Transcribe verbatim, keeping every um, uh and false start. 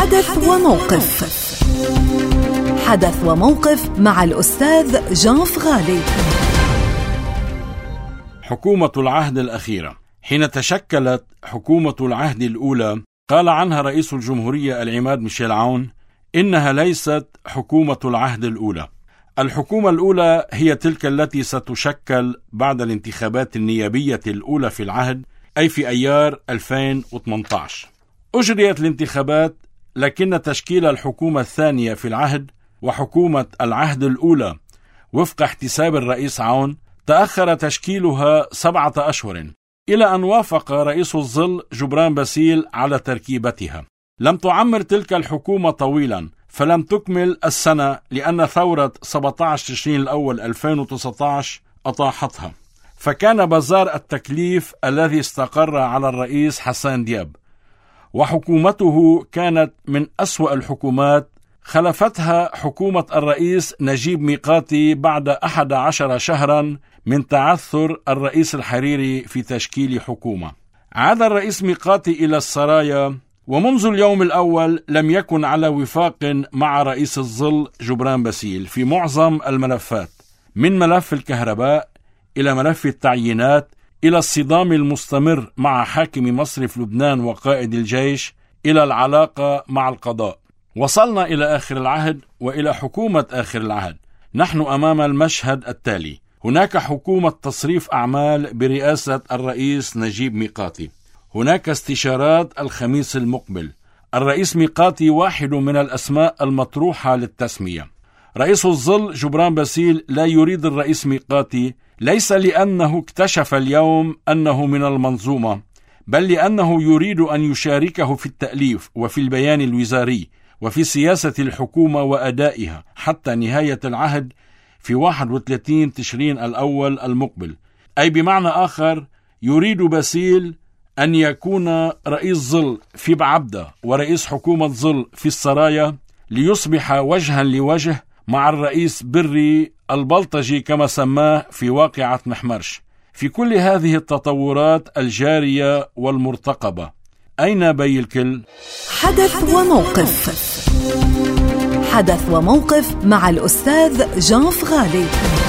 حدث وموقف. حدث وموقف مع الأستاذ جان فغالي. حكومة العهد الأخيرة. حين تشكلت حكومة العهد الأولى قال عنها رئيس الجمهورية العماد ميشيل عون إنها ليست حكومة العهد الأولى. الحكومة الأولى هي تلك التي ستشكل بعد الانتخابات النيابية الأولى في العهد، أي في أيار ألفين وثمانية عشر. أجريت الانتخابات، لكن تشكيل الحكومة الثانية في العهد وحكومة العهد الأولى وفق احتساب الرئيس عون تأخر تشكيلها سبعة أشهر، إلى أن وافق رئيس الظل جبران باسيل على تركيبتها. لم تعمر تلك الحكومة طويلا، فلم تكمل السنة لأن ثورة سبعة عشر تشرين الأول ألفين وتسعة عشر أطاحتها، فكان بازار التكليف الذي استقر على الرئيس حسان دياب، وحكومته كانت من أسوأ الحكومات. خلفتها حكومة الرئيس نجيب ميقاتي بعد أحد عشر شهرا من تعثر الرئيس الحريري في تشكيل حكومة. عاد الرئيس ميقاتي إلى السرايا، ومنذ اليوم الأول لم يكن على وفاق مع رئيس الظل جبران باسيل في معظم الملفات، من ملف الكهرباء إلى ملف التعيينات، إلى الصدام المستمر مع حاكم مصرف لبنان وقائد الجيش، إلى العلاقة مع القضاء. وصلنا إلى آخر العهد وإلى حكومة آخر العهد. نحن أمام المشهد التالي: هناك حكومة تصريف أعمال برئاسة الرئيس نجيب ميقاتي. هناك استشارات الخميس المقبل. الرئيس ميقاتي واحد من الأسماء المطروحة للتسمية. رئيس الظل جبران باسيل لا يريد الرئيس ميقاتي، ليس لأنه اكتشف اليوم أنه من المنظومة، بل لأنه يريد أن يشاركه في التأليف وفي البيان الوزاري وفي سياسة الحكومة وأدائها حتى نهاية العهد في واحد وثلاثين تشرين الأول المقبل. أي بمعنى آخر، يريد باسيل أن يكون رئيس ظل في بعبدة ورئيس حكومة ظل في السرايا، ليصبح وجها لوجه مع الرئيس بري البلطجي كما سماه في واقعة محمرش. في كل هذه التطورات الجارية والمرتقبة، أين بي الكل؟ حدث وموقف. حدث وموقف مع الأستاذ جان فغالي.